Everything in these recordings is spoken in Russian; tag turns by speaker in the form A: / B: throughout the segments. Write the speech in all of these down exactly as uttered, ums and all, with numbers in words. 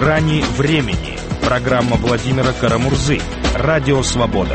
A: «Грани времени». Программа Владимира Карамурзы. Радио «Свобода».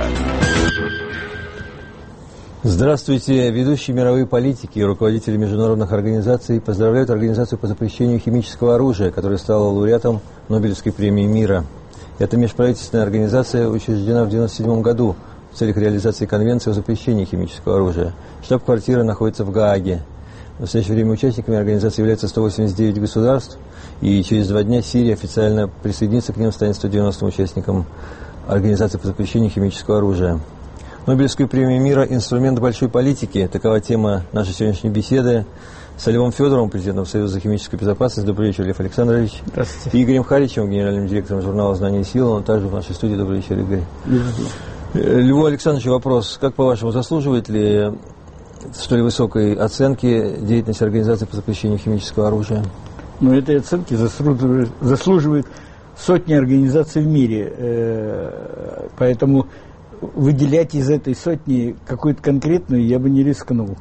B: Здравствуйте. Ведущие мировой политики и руководители международных организаций поздравляют Организацию по запрещению химического оружия, которая стала лауреатом Нобелевской премии мира. Эта межправительственная организация учреждена в девяносто седьмом году в целях реализации Конвенции о запрещении химического оружия. Штаб-квартира находится в Гааге. В настоящее время участниками организации являются сто восемьдесят девять государств, и через два дня Сирия официально присоединится к ним, станет сто девяностым участником Организации по запрещению химического оружия. Нобелевская премия мира – инструмент большой политики. Такова тема нашей сегодняшней беседы с Львом Федоровым, президентом Союза химической безопасности. Добрый вечер, Лев Александрович.
C: Здравствуйте.
B: И Игорем Харичевым, генеральным директором журнала «Знание и сила». Он также в нашей студии. Добрый вечер, Игорь. Льву Александровичу вопрос. Как, по-вашему, заслуживает ли столь высокой оценки деятельность Организации по запрещению химического оружия?
C: Ну, этой оценки заслуживает, заслуживает сотни организаций в мире. Поэтому выделять из этой сотни какую-то конкретную я бы не рискнул.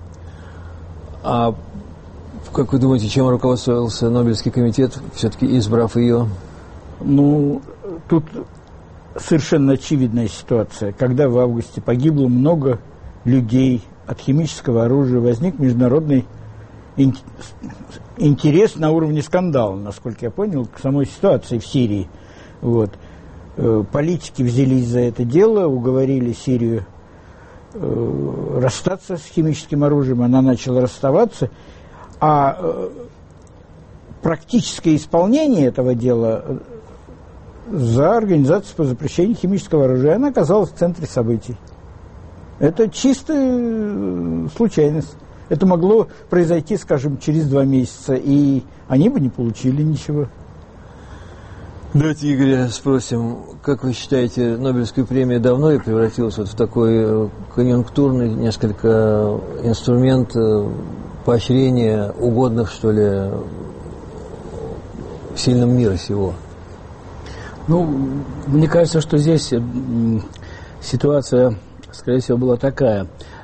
B: А как вы думаете, чем руководствовался Нобелевский комитет, все-таки избрав ее? Ну,
C: тут совершенно очевидная ситуация. Когда в августе погибло много людей от химического оружия, возник международный интерес на уровне скандала, насколько я понял, к самой ситуации в Сирии. Вот. Политики взялись за это дело, уговорили Сирию э, расстаться с химическим оружием, она начала расставаться, а э, практическое исполнение этого дела за Организацию по запрещению химического оружия, она оказалась в центре событий. Это чистая случайность. Это могло произойти, скажем, через два месяца, и они бы не получили ничего.
B: Давайте Игоря спросим, как вы считаете, Нобелевская премия давно и превратилась вот в такой конъюнктурный несколько инструмент поощрения угодных, что ли, сильным мира сего?
D: Ну, мне кажется, что здесь ситуация, скорее всего, была такая.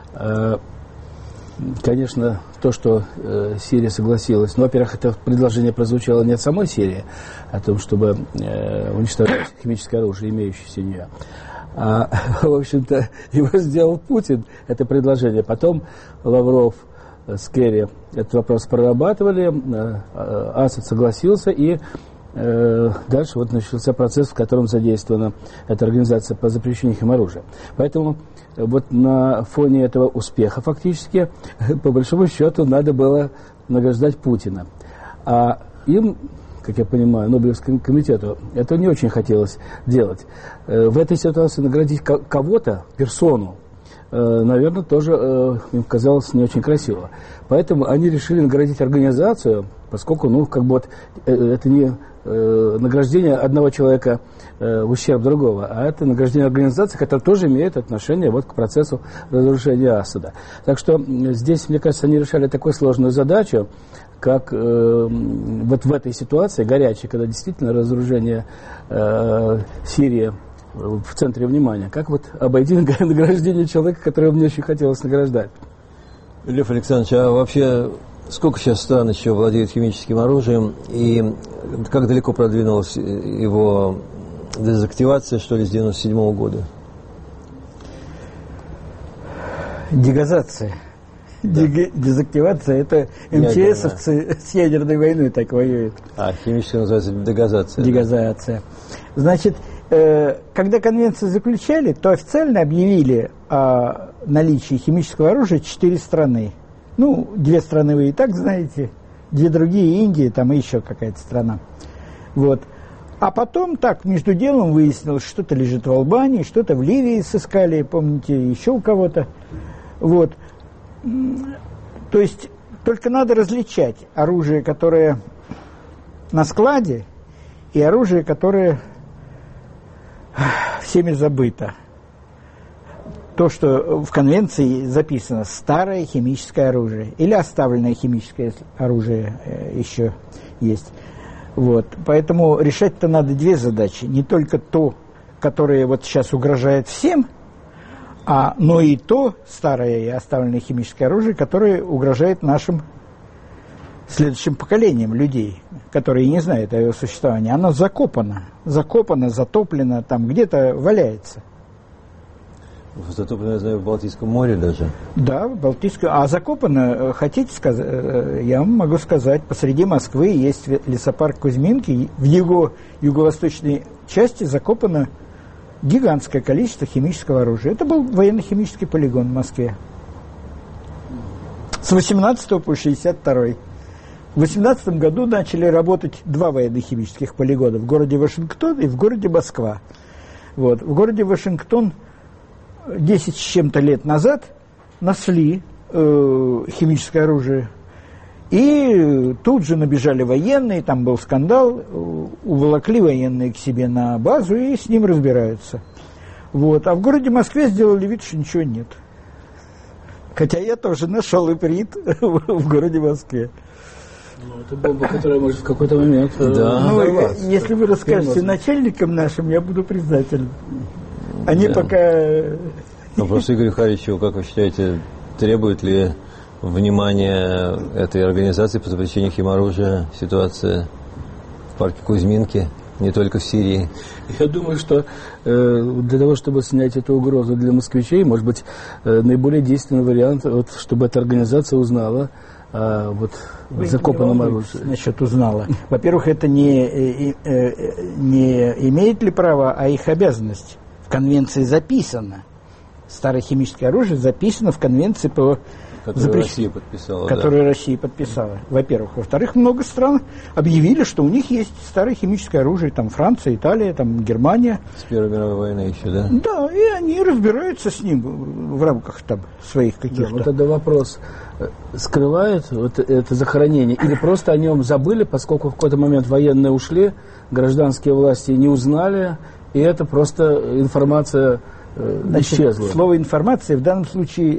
D: Конечно, то, что э, Сирия согласилась, ну, во-первых, это предложение прозвучало не от самой Сирии, о том, чтобы э, уничтожать химическое оружие, имеющееся у нее, а, в общем-то, его сделал Путин, это предложение. Потом Лавров с Керри этот вопрос прорабатывали, э, э, Асад согласился, и э, дальше вот начался процесс, в котором задействована эта организация по запрещению химоружия. Поэтому вот на фоне этого успеха фактически, по большому счету, надо было награждать Путина. А им, как я понимаю, Нобелевскому комитету, это не очень хотелось делать. В этой ситуации наградить кого-то, персону, наверное, тоже им казалось не очень красиво. Поэтому они решили наградить организацию, поскольку, ну, как бы вот это не награждение одного человека в ущерб другого, а это награждение организации, которая тоже имеет отношение вот к процессу разрушения Асада. Так что здесь, мне кажется, они решали такую сложную задачу, как э, вот в этой ситуации горячей, когда действительно разоружение э, Сирии в центре внимания, как вот обойти награждение человека, которого мне очень хотелось награждать.
B: Лев Александрович, а вообще сколько сейчас стран еще владеют химическим оружием, и как далеко продвинулась его дезактивация, что ли, с девяносто седьмого года?
C: Дегазация. Да. Дезактивация – это МЧСовцы с ядерной войной так воюют.
B: А химическая называется дегазация.
C: Дегазация. Да? Значит, э, когда конвенцию заключали, то официально объявили о наличии химического оружия четыре страны. Ну, две страны вы и так знаете, две другие, Индия, там и еще какая-то страна. Вот. А потом так, между делом выяснилось, что-то лежит в Албании, что-то в Ливии сыскали, помните, еще у кого-то. Вот. То есть, только надо различать оружие, которое на складе, и оружие, которое всеми забыто. То, что в конвенции записано старое химическое оружие или оставленное химическое оружие еще есть. Вот. Поэтому решать-то надо две задачи. Не только то, которое вот сейчас угрожает всем, а, но и то старое и оставленное химическое оружие, которое угрожает нашим следующим поколением людей, которые не знают о его существовании, оно закопано, закопано, затоплено, там где-то валяется.
B: Затоплено, я знаю, в Балтийском море даже.
C: Да, в Балтийском. А закопано, хотите сказать, я вам могу сказать, посреди Москвы есть лесопарк Кузьминки, в его юго-восточной части закопано гигантское количество химического оружия. Это был военно-химический полигон в Москве. С восемнадцатого по шестьдесят второй. В восемнадцатом году начали работать два военно-химических полигона в городе Вашингтон и в городе Москва. Вот. В городе Вашингтон десять с чем-то лет назад нашли э, химическое оружие, и тут же набежали военные, там был скандал, уволокли военные к себе на базу и с ним разбираются. Вот. А в городе Москве сделали вид, что ничего нет. Хотя я тоже нашел иприт в городе Москве.
D: Ну, это бомба, которая может в какой-то момент...
B: Да.
C: Ну, если вы расскажете начальникам нашим, я буду признателен. Они да. пока...
B: Вопрос Игорю Харичеву, как вы считаете, требует ли внимания этой организации по запрещению химоружия ситуация в парке Кузьминки, не только в Сирии?
D: Я думаю, что э, для того, чтобы снять эту угрозу для москвичей, может быть, э, наиболее действенный вариант, вот, чтобы эта организация узнала о вот, закопанном оружии.
C: Насчет узнала. Во-первых, это не, э, э, не имеет ли права, а их обязанность. В конвенции записано. Старое химическое оружие записано в конвенции по
B: которую запрещ... Россия подписала.
C: Которую
B: да.
C: Россия подписала, во-первых. Во-вторых, много стран объявили, что у них есть старое химическое оружие. Там Франция, Италия, там Германия.
B: С Первой мировой войны еще, да?
C: Да, и они разбираются с ним в рамках там своих каких-то.
D: Да, вот тогда вопрос. Скрывают вот это захоронение или просто о нем забыли, поскольку в какой-то момент военные ушли, гражданские власти не узнали, и это просто информация э,
C: Значит,
D: исчезла.
C: Слово «информация» в данном случае,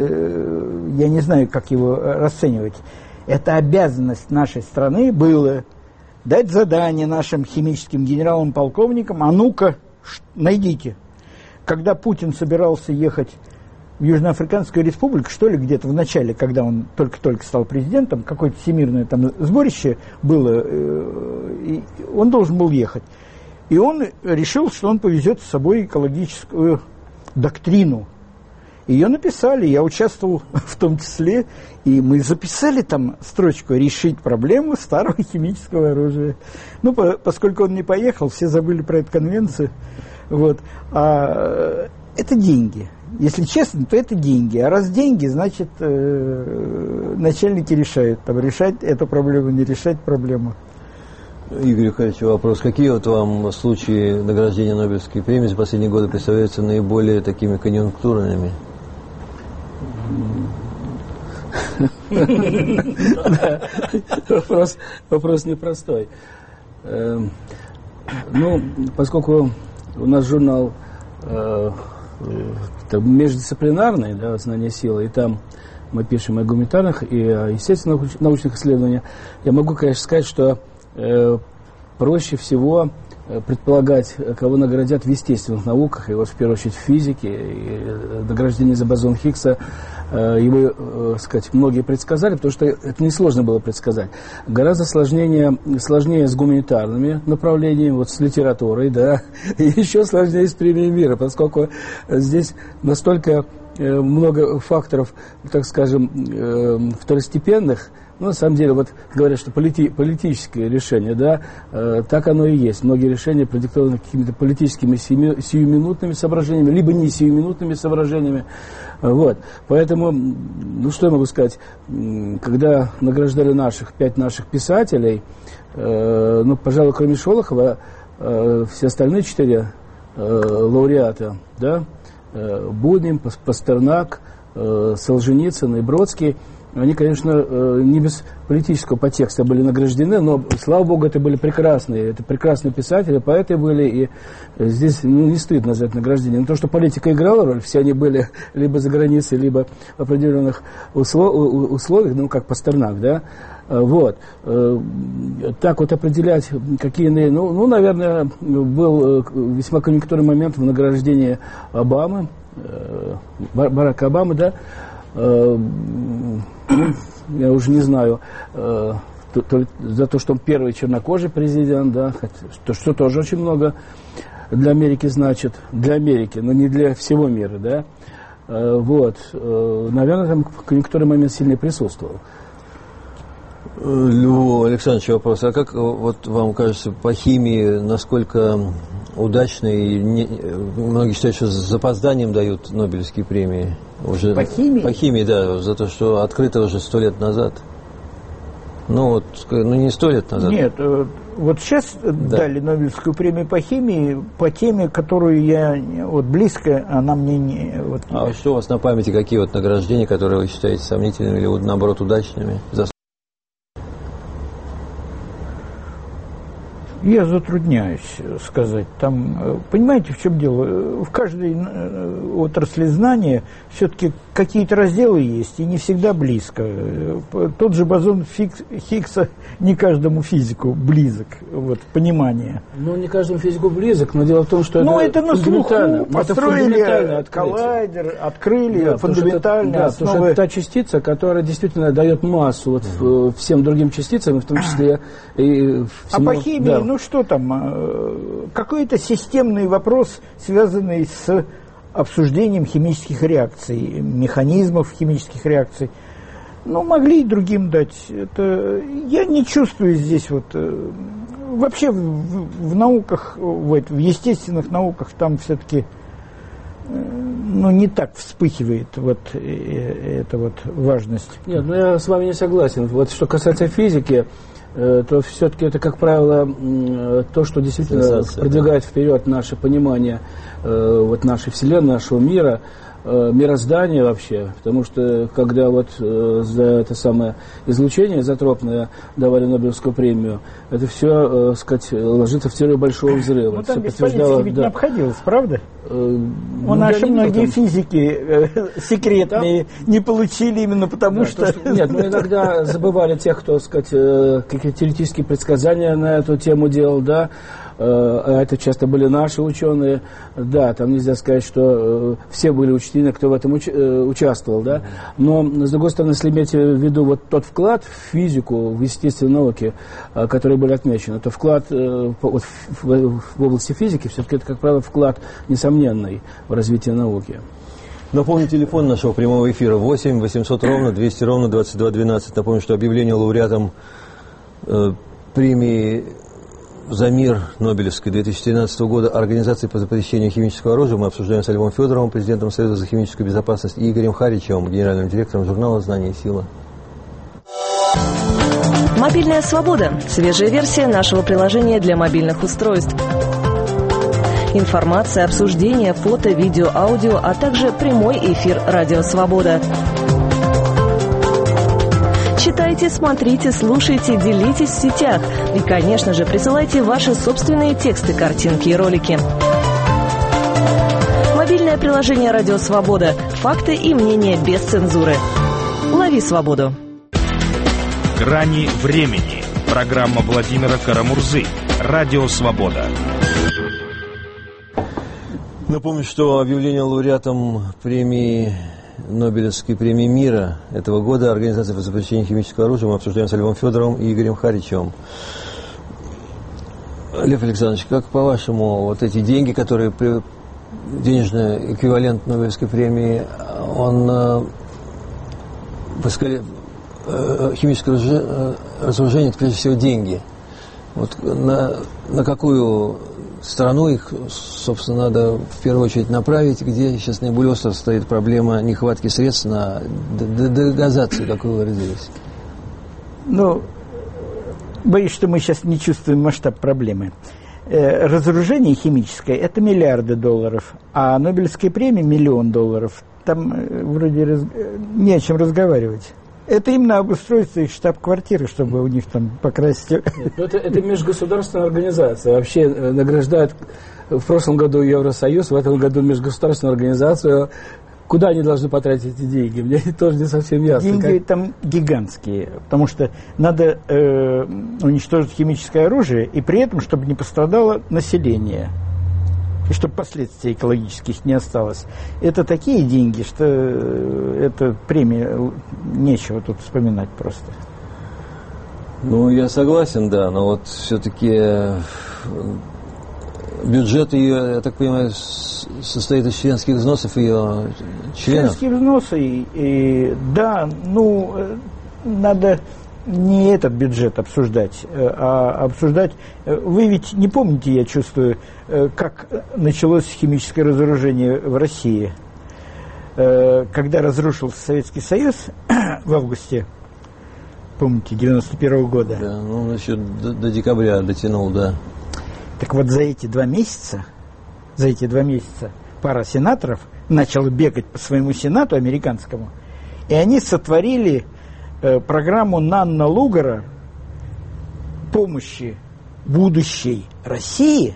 C: э, я не знаю, как его расценивать. Это обязанность нашей страны было дать задание нашим химическим генералам-полковникам, а ну-ка, найдите. Когда Путин собирался ехать в Южноафриканскую республику, что ли, где-то в начале, когда он только-только стал президентом, какое-то всемирное там сборище было, э, и он должен был ехать. И он решил, что он повезет с собой экологическую доктрину. Ее написали, я участвовал в том числе, и мы записали там строчку «Решить проблему старого химического оружия». Ну, по, поскольку он не поехал, все забыли про эту конвенцию. Вот. А это деньги. Если честно, то это деньги. А раз деньги, значит, э, начальники решают. Там, решать эту проблему, не решать проблему.
B: Игорь Михайлович, вопрос. Какие вот вам случаи награждения Нобелевской премии за последние годы представляются наиболее такими конъюнктурными?
D: Вопрос непростой. Ну, поскольку у нас журнал междисциплинарный, да, «Знание силы», и там мы пишем и о гуманитарных, и о естественных научных исследованиях, я могу, конечно, сказать, что э, проще всего предполагать, кого наградят в естественных науках, и вот в первую очередь в физике, и награждение за бозон Хиггса, э, его, э, сказать, многие предсказали, потому что это несложно было предсказать. Гораздо сложнее, сложнее с гуманитарными направлениями, вот с литературой, да, и еще сложнее с премией мира, поскольку здесь настолько э, много факторов, так скажем, э, второстепенных. Ну, на самом деле, вот говорят, что полити, политическое решение, да, э, так оно и есть. Многие решения продиктованы какими-то политическими сию, сиюминутными соображениями, либо не сиюминутными соображениями. Вот. Поэтому, ну, что я могу сказать, когда награждали наших, пять наших писателей, э, ну, пожалуй, кроме Шолохова, э, все остальные четыре э, лауреата, да, э, Бунин, Пастернак, э, Солженицын и Бродский, они, конечно, не без политического подтекста были награждены, но, слава богу, это были прекрасные, это прекрасные писатели, поэты были, и здесь, ну, не стыдно за это награждение. Но то, что политика играла роль, все они были либо за границей, либо в определенных условиях, ну, как Пастернак, да, вот. Так вот определять, какие, ну, ну, наверное, был весьма конъюнктурный момент в награждении Обамы, Барака Обамы, да. я уже не знаю, э, то, то, за то, что он первый чернокожий президент, да, что, что тоже очень много для Америки значит, для Америки, но не для всего мира, да. Э, вот, э, наверное, там в некоторый момент сильно присутствовал.
B: Льву Александровичу вопрос. А как вот вам кажется, по химии, насколько удачные, не, многие считают, что с запозданием дают Нобелевские премии. Уже,
C: по химии?
B: По химии, да, за то, что открыто уже сто лет назад. Ну вот, ну не сто лет назад.
C: Нет, вот сейчас да. дали Нобелевскую премию по химии, по теме, которую я, вот близко, она мне не... Вот,
B: а что у вас на памяти, какие вот награждения, которые вы считаете сомнительными или наоборот удачными?
C: Я затрудняюсь сказать. Там, понимаете, в чем дело? В каждой отрасли знания все-таки какие-то разделы есть, и не всегда близко. Тот же бозон Хиггса не каждому физику близок, вот, понимание.
D: Ну, не каждому физику близок, но дело в том, что
C: ну,
D: это,
C: это на слуху построили коллайдер, открыли да, фундаментальные
D: да,
C: основы.
D: Потому что это та частица, которая действительно дает массу вот, mm-hmm. всем другим частицам, в том числе и всему,
C: а по химии, да. ну что там, какой-то системный вопрос, связанный с обсуждением химических реакций, механизмов химических реакций. Ну, могли и другим дать. Это, я не чувствую здесь вот... Вообще в, в, в науках, в, в естественных науках там все-таки ну, не так вспыхивает вот эта вот важность.
D: Нет, ну я с вами не согласен. Вот что касается физики, то все-таки это, как правило, то, что действительно Сенсация, продвигает да. вперед наше понимание вот нашей Вселенной, нашего мира, мироздания вообще, потому что когда вот за это самое излучение изотропное давали Нобелевскую премию, это все, так сказать, ложится в теорию Большого взрыва.
C: Ну там без политики ведь да. не обходилось, правда?
D: Э,
C: ну, наши многие там... физики э, секретные там... не получили именно потому, да, что...
D: что... Нет, ну иногда забывали тех, кто, так сказать, э, какие-то теоретические предсказания на эту тему делал, да, а это часто были наши ученые, да, там нельзя сказать, что все были учтены, кто в этом уч участвовал, да, но, с другой стороны, если иметь в виду вот тот вклад в физику, в естественные науки, которые были отмечены, то вклад вот, в, в области физики все-таки это, как правило, вклад несомненный в развитие науки.
B: Напомню, телефон нашего прямого эфира восемь восемьсот ровно двести ровно двадцать два двенадцать. Напомню, что объявление лауреатом э, премии за мир Нобелевской две тысячи тринадцатого года Организации по запрещению химического оружия мы обсуждаем с Львом Федоровым, президентом Союза за химическую безопасность, и Игорем Харичевым, генеральным директором журнала «Знание и сила».
E: Мобильная свобода. Свежая версия нашего приложения для мобильных устройств. Информация, обсуждение, фото, видео, аудио, а также прямой эфир «Радио Свобода». Читайте, смотрите, слушайте, делитесь в сетях. И, конечно же, присылайте ваши собственные тексты, картинки и ролики. Мобильное приложение «Радио Свобода». Факты и мнения без цензуры. Лови свободу.
A: «Грани времени». Программа Владимира Карамурзы. «Радио Свобода».
B: Напомню, что объявление лауреатом премии... Нобелевской премии мира этого года Организация по запрещению химического оружия мы обсуждаем с Львом Федоровым и Игорем Харичевым. Лев Александрович, как по-вашему, вот эти деньги, которые денежный эквивалент Нобелевской премии, он, вы сказали, химическое разоружение, это прежде всего деньги. Вот на, на какую страну их, собственно, надо в первую очередь направить, где сейчас наиболее остро стоит проблема нехватки средств на дегазацию, как вы выразились?
C: Ну, боюсь, что мы сейчас не чувствуем масштаб проблемы. Э, разоружение химическое – это миллиарды долларов, а Нобелевская премия – миллион долларов. Там э, вроде раз... не о чем разговаривать. Это именно обустройство их штаб-квартиры, чтобы у них там покрасить.
D: Нет, это, это межгосударственная организация. Вообще награждают в прошлом году Евросоюз, в этом году межгосударственную организацию. Куда они должны потратить эти деньги? Мне тоже не совсем ясно.
C: Деньги
D: как...
C: там гигантские, потому что надо э, уничтожить химическое оружие, и при этом, чтобы не пострадало население. и чтобы последствий экологических не осталось. Это такие деньги, что это премия, нечего тут вспоминать просто.
B: Ну, я согласен, да, но вот все-таки бюджет ее, я так понимаю, состоит из членских взносов ее членов.
C: Членские взносы, и, и, да, ну, надо не этот бюджет обсуждать, а обсуждать... Вы ведь не помните, я чувствую, как началось химическое разоружение в России. Когда разрушился Советский Союз в августе, помните, девяносто первого года.
B: Да, ну, еще до, до декабря дотянул, да.
C: Так вот, за эти два месяца, за эти два месяца пара сенаторов начала бегать по своему сенату американскому, и они сотворили э, программу Нанна Лугара помощи будущей России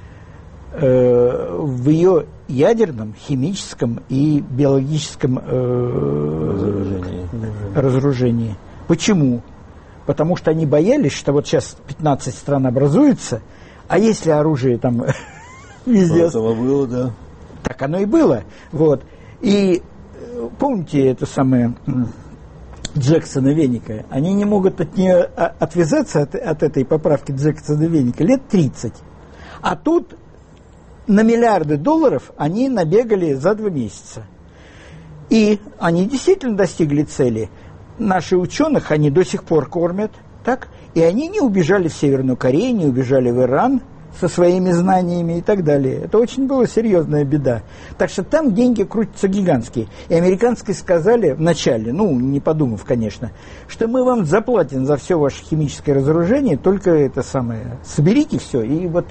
C: э, в ее ядерном, химическом и биологическом э,
B: разоружении.
C: разоружении. Почему? Потому что они боялись, что вот сейчас пятнадцать стран образуется, а если оружие там везде...
B: Этого было, да.
C: Так оно и было. Вот. И помните это самое Джексона Веника? Они не могут от нее отвязаться, от, от этой поправки Джексона Веника, лет тридцать. А тут на миллиарды долларов они набегали за два месяца. И они действительно достигли цели. Наши ученых они до сих пор кормят, так? И они не убежали в Северную Корею, не убежали в Иран со своими знаниями и так далее. Это очень была серьезная беда. Так что там деньги крутятся гигантские. И американские сказали вначале, ну, не подумав, конечно, что мы вам заплатим за все ваше химическое разоружение, только это самое, соберите все, и вот...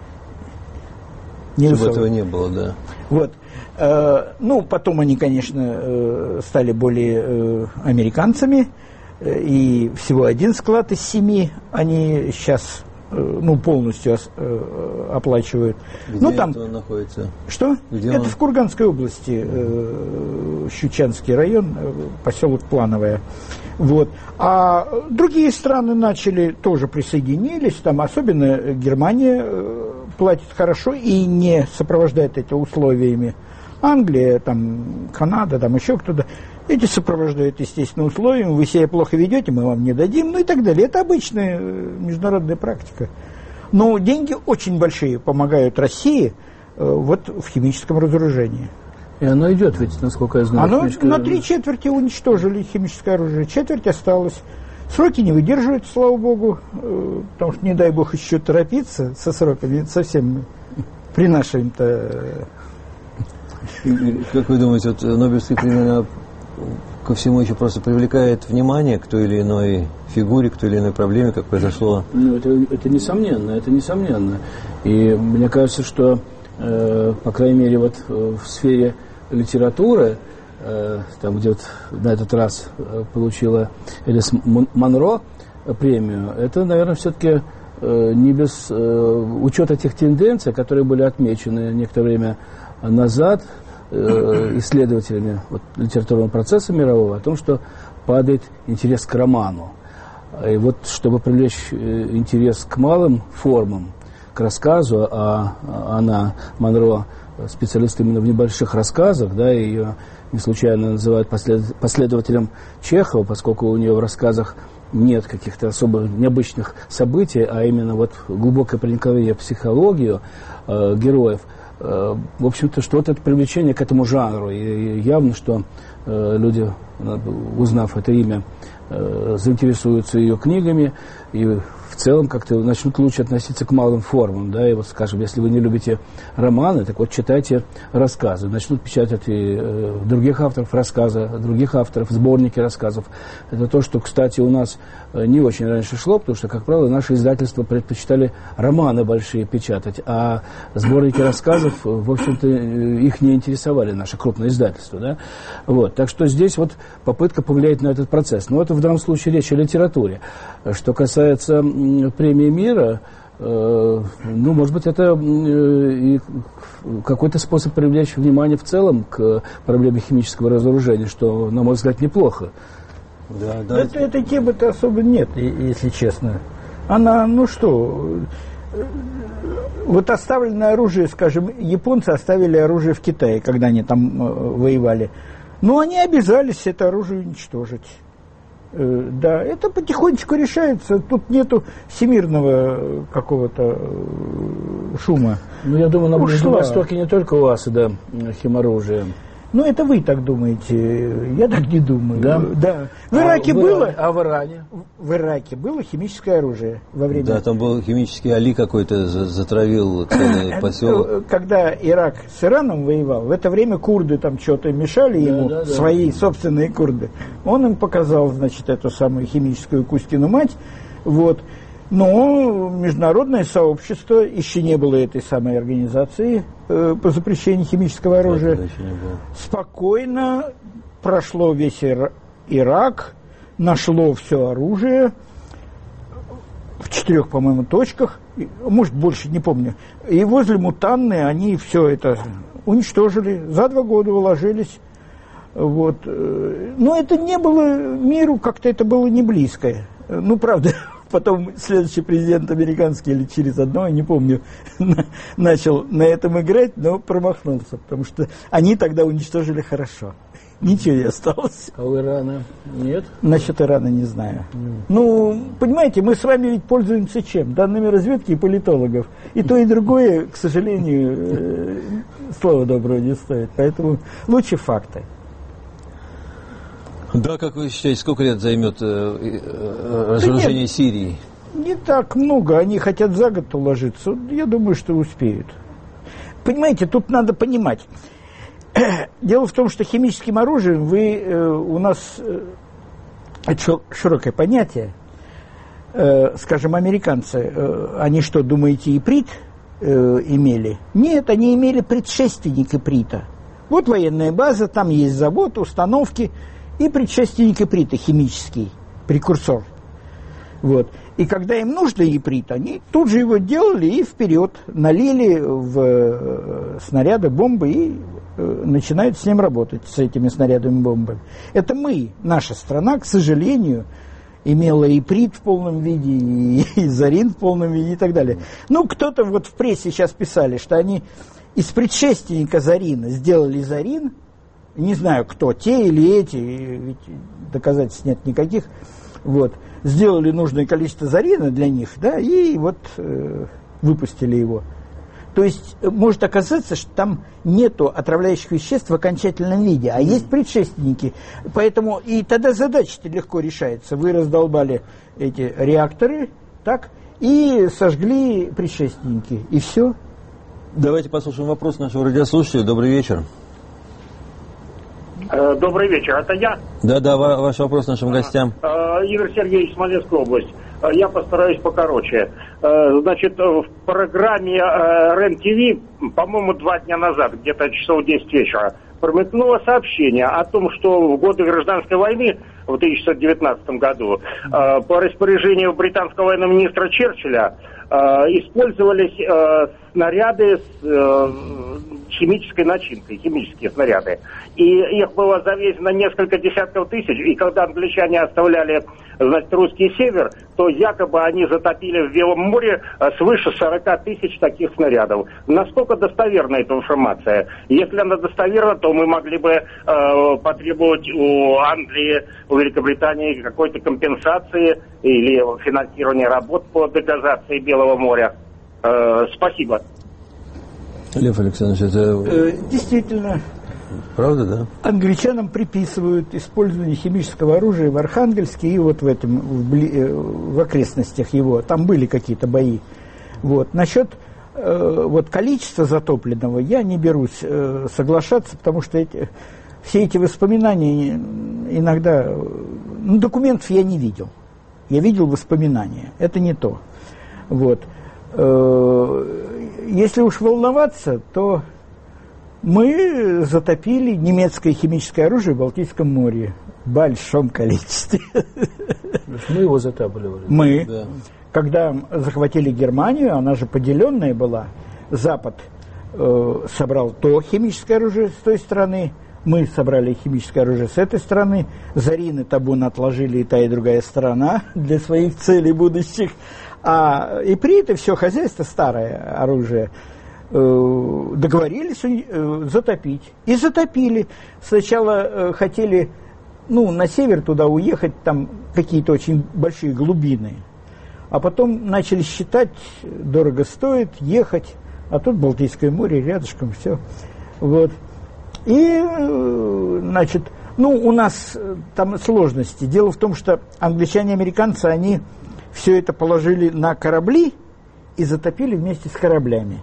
B: Не Чтобы этого не было, да.
C: Вот. Э, ну, потом они, конечно, э, стали более э, американцами, э, и всего один склад из семи они сейчас, э, ну, полностью э, оплачивают.
B: Где
C: ну, там,
B: это находится?
C: Что?
B: Где
C: это
B: он?
C: в Курганской области, э, Щучанский район, э, поселок Плановое. Вот. А другие страны начали, тоже присоединились, там особенно Германия э, платит хорошо и не сопровождает эти условиями. Англия, там, Канада, там еще кто-то. Эти сопровождают, естественно, условиями. Вы себя плохо ведете, мы вам не дадим, ну и так далее. Это обычная международная практика. Но деньги очень большие помогают России э, вот в химическом разоружении.
D: И оно идет, ведь, насколько я знаю.
C: Оно
D: химическое...
C: на три четверти уничтожили химическое оружие, четверть осталось. Сроки не выдерживают, слава богу, э, потому что, не дай бог, еще торопиться со сроками, совсем при нашем-то...
B: Как вы думаете, вот Нобелевская премия ко всему еще просто привлекает внимание к той или иной фигуре, к той или иной проблеме, как произошло?
D: Ну, это, это несомненно, это несомненно. И мне кажется, что, э, по крайней мере, вот э, в сфере литературы, э, там, где вот на этот раз э, получила Элис Монро премию, это, наверное, все-таки э, не без э, учета тех тенденций, которые были отмечены некоторое время назад э, исследователями вот, литературного процесса мирового, о том, что падает интерес к роману. И вот, чтобы привлечь интерес к малым формам, к рассказу, а она, Монро, специалист именно в небольших рассказах, да, и ее не случайно называют послед, последователем Чехова, поскольку у нее в рассказах нет каких-то особо необычных событий, а именно вот глубокое проникновение в психологию э, героев. Э, в общем-то, что-то это привлечение к этому жанру. И, и явно, что э, люди, узнав это имя, э, заинтересуются ее книгами и в целом как-то начнут лучше относиться к малым формам, да, и вот, скажем, если вы не любите романы, так вот читайте рассказы, начнут печатать и э, других авторов рассказа, других авторов, сборники рассказов. Это то, что, кстати, у нас не очень раньше шло, потому что, как правило, наши издательства предпочитали романы большие печатать, а сборники рассказов, в общем-то, их не интересовали, наши крупные издательства, да, вот, так что здесь вот попытка повлиять на этот процесс, но это в данном случае речь о литературе. Что касается премии мира, э, ну, может быть, это э, и какой-то способ привлечь внимание в целом к проблеме химического разоружения, что, на мой взгляд, неплохо.
B: Да, да.
C: Это, этой темы-то особо нет, если честно. Она, ну что, вот оставленное оружие, скажем, японцы оставили оружие в Китае, когда они там э, воевали. Но они обязались это оружие уничтожить. Э, да, это потихонечку решается. Тут нету всемирного какого-то э, шума.
D: Ну, я думаю, на Ближнем
C: Ушла.
D: Востоке не только у АСАДа химоружие.
C: Ну, это вы так думаете, я так не думаю.
D: Да?
C: Да. В
D: А
C: Ираке
D: в
C: было...
D: Иране? А в Иране?
C: В Ираке было химическое оружие во время...
B: Да, там был химический Али какой-то, за- затравил целый поселок.
C: Когда Ирак с Ираном воевал, в это время курды там что-то мешали ему,
D: да, да.
C: свои собственные курды. Он им показал, значит, эту самую химическую Кустину мать. Вот. Но международное сообщество, еще не было этой самой организации э, по запрещению химического оружия,
B: Да, еще не было.
C: спокойно прошло весь Ира- Ирак, нашло все оружие в четырех, по-моему, точках, и, может, больше, не помню. И возле Мутанны они все это уничтожили, за два года уложились. Вот. Но это не было миру, как-то это было не близкое. Ну, правда, потом следующий президент американский или через одно, я не помню, начал на этом играть, но промахнулся, потому что они тогда уничтожили хорошо. Ничего не осталось.
D: А у Ирана нет?
C: Насчет Ирана не знаю. Mm. Ну, понимаете, мы с вами ведь пользуемся чем? Данными разведки и политологов. И то, и другое, к сожалению, э, слова доброго не стоит. Поэтому лучше факты.
B: Да, как вы считаете, сколько лет займет э, э, разоружение
C: нет.
B: Сирии?
C: Не так много. Они хотят за год уложиться. Я думаю, что успеют. Понимаете, тут надо понимать. Дело в том, что химическим оружием вы, э, у нас, э, это широкое понятие, э, скажем, американцы, э, они что, думаете, иприт э, имели? Нет, они имели предшественник иприта. Вот военная база, там есть завод, установки, и предшественник иприта, химический прекурсор. Вот. И когда им нужно иприт, они тут же его делали и вперед налили в э, снаряды, бомбы и э, начинают с ним работать, с этими снарядами, бомбами. Это мы, наша страна, к сожалению, имела иприт в полном виде, и, и зарин в полном виде и так далее. Ну, кто-то вот в прессе сейчас писали, что они из предшественника зарина сделали зарин, не знаю кто, те или эти, ведь доказательств нет никаких, вот, сделали нужное количество зарина для них, да, и вот э, выпустили его. То есть может оказаться, что там нету отравляющих веществ в окончательном виде, а есть предшественники. Поэтому и тогда задача-то легко решается. Вы раздолбали эти реакторы, так, и сожгли предшественники, и все.
B: Давайте послушаем вопрос нашего радиослушателя. Добрый вечер.
F: Добрый вечер, это я?
B: Да-да, ваш вопрос нашим гостям.
F: Игорь Сергеевич, Смоленская область. Я постараюсь покороче. Значит, в программе РЕН-ТВ, по-моему, два дня назад, где-то часов десять вечера, промелькнуло сообщение о том, что в годы гражданской войны, в тысяча девятьсот девятнадцатом году, по распоряжению британского военного министра Черчилля использовались снаряды с химической начинкой, химические снаряды. И их было завезено несколько десятков тысяч, и когда англичане оставляли, значит, русский север, то якобы они затопили в Белом море свыше сорока тысяч таких снарядов. Насколько достоверна эта информация? Если она достоверна, то мы могли бы э, потребовать у Англии, у Великобритании какой-то компенсации или финансирования работ по дегазации Белого моря. Э, спасибо.
B: Лев Александрович, это
C: Э, действительно,
B: правда, да?
C: англичанам приписывают использование химического оружия в Архангельске и вот в этом, в, бли- в окрестностях его. Там были какие-то бои. Вот. Насчет э, вот количества затопленного я не берусь э, соглашаться, потому что эти, все эти воспоминания иногда... Ну, документов я не видел. Я видел воспоминания. Это не то. Вот. Если уж волноваться, то мы затопили немецкое химическое оружие в Балтийском море в большом количестве.
D: Мы его затапливали.
C: Мы,
B: Да.
C: когда захватили Германию, она же поделенная была, Запад э, собрал то химическое оружие с той стороны, мы собрали химическое оружие с этой стороны, Зарин и Табун отложили и та, и другая сторона для своих целей будущих. А иприты, все хозяйство, старое оружие, э, договорились э, затопить. И затопили. Сначала э, хотели, ну, на север туда уехать, там какие-то очень большие глубины. А потом начали считать, дорого стоит ехать, а тут Балтийское море рядышком, все. Вот. И, значит, ну, у нас там сложности. Дело в том, что англичане и американцы, они все это положили на корабли и затопили вместе с кораблями.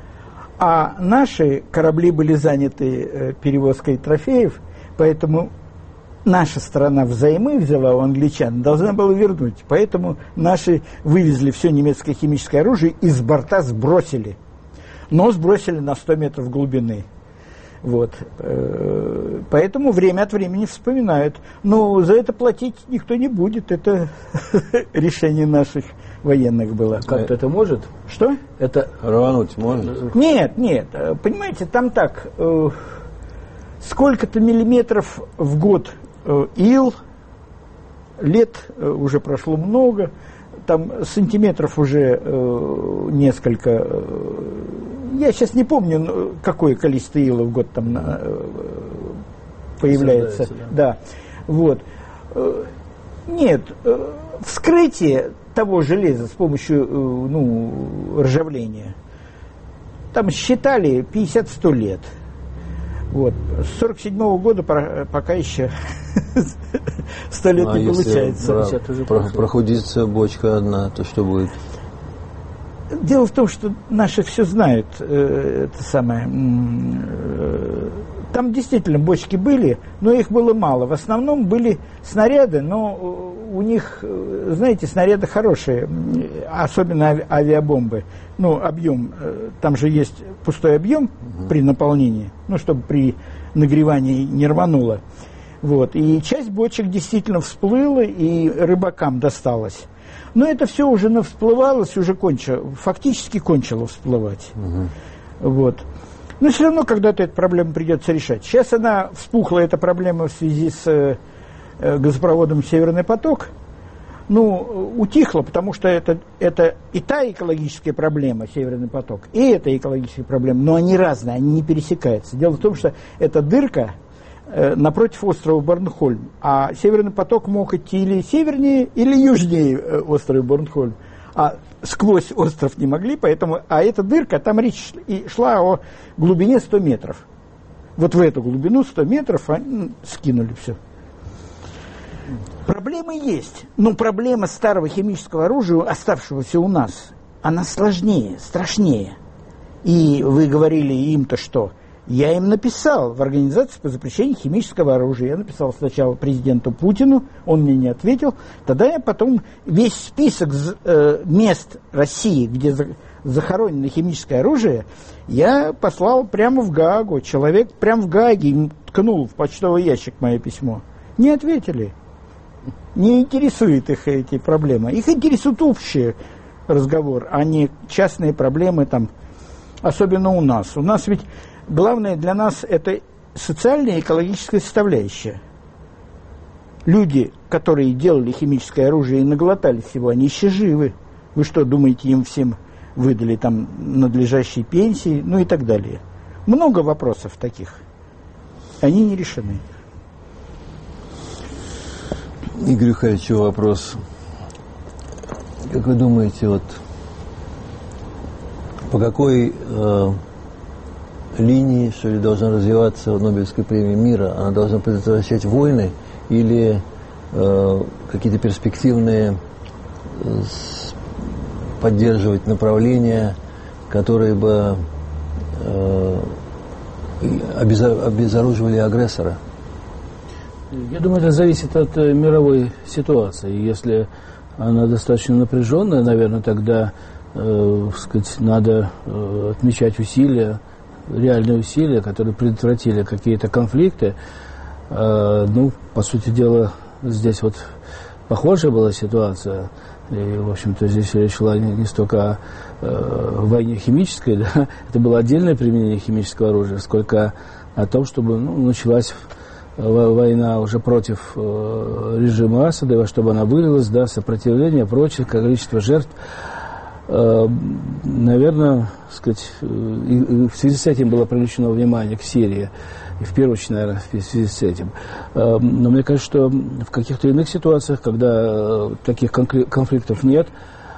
C: А наши корабли были заняты перевозкой трофеев, поэтому наша страна взаймы взяла у англичан, должна была вернуть. Поэтому наши вывезли все немецкое химическое оружие и с борта сбросили. Но сбросили на сто метров глубины. Вот. Поэтому время от времени вспоминают. Но за это платить никто не будет. Это решение наших военных было.
D: Как-то это может?
C: Что?
B: Это рвануть может?
C: Нет, нет. Понимаете, там так. Сколько-то миллиметров в год ил, лет уже прошло много, там сантиметров уже э, несколько, э, я сейчас не помню, какое количество ила в год там э, появляется. Да. Да. Вот. Э, нет, э, вскрытие того железа с помощью э, ну, ржавления, там считали пятьдесят-сто лет. Вот. С сорок седьмого года пока еще сто лет
B: а
C: не получается.
B: Про, про, прохудится бочка одна, то что будет?
C: Дело в том, что наши все знают. Э, это самое. Э, там действительно бочки были, но их было мало. В основном были снаряды, но у них, знаете, снаряды хорошие, особенно ави- авиабомбы. Ну, объем, там же есть пустой объем угу. при наполнении, ну, чтобы при нагревании не рвануло. Вот. И часть бочек действительно всплыла, и рыбакам досталось. Но это все уже навсплывалось, уже кончило, фактически кончило всплывать. Угу. Вот. Но все равно когда-то эту проблему придется решать. Сейчас она вспухла, эта проблема, в связи с э, газопроводом «Северный поток». Ну, утихла, потому что это, это и та экологическая проблема, «Северный поток», и эта экологическая проблема, но они разные, они не пересекаются. Дело в том, что эта дырка э, напротив острова Борнхольм, а «Северный поток» мог идти или севернее, или южнее э, острова Борнхольм. А сквозь остров не могли, поэтому, а эта дырка, там речь шла о глубине сто метров. Вот в эту глубину сто метров они скинули все. Проблемы есть, но проблема старого химического оружия, оставшегося у нас, она сложнее, страшнее. И вы говорили им-то что? Я им написал в Организации по запрещению химического оружия. Я написал сначала президенту Путину, он мне не ответил. Тогда я потом весь список э, мест России, где за, захоронено химическое оружие, я послал прямо в Гаагу. Человек прямо в Гааге им ткнул в почтовый ящик мое письмо. Не ответили. Не интересует их эти проблемы. Их интересует общий разговор, а не частные проблемы там, особенно у нас. У нас ведь главное для нас это социальная и экологическая составляющая. Люди, которые делали химическое оружие и наглотались всего, они еще живы. Вы что, думаете, им всем выдали там надлежащие пенсии, ну и так далее. Много вопросов таких. Они не решены.
B: Игорь Михайлович, вопрос. Как вы думаете, вот по какой э, линии, что ли, должна развиваться Нобелевская премия мира? Она должна предотвращать войны или э, какие-то перспективные э, поддерживать направления, которые бы э, обезоруживали агрессора?
D: Я думаю, это зависит от э, мировой ситуации. Если она достаточно напряженная, наверное, тогда э, сказать, надо э, отмечать усилия, реальные усилия, которые предотвратили какие-то конфликты. Э, ну, по сути дела, здесь вот похожая была ситуация. И, в общем-то, здесь речь шла не, не столько о э, войне химической, да, это было отдельное применение химического оружия, сколько о том, чтобы ну, началась война уже против режима Асада, во что бы она вылилась, да, сопротивление, прочее, количество жертв. Наверное, сказать, и в связи с этим было привлечено внимание к Сирии, и в первую очередь, наверное, в связи с этим. Но мне кажется, что в каких-то иных ситуациях, когда таких конфликтов нет,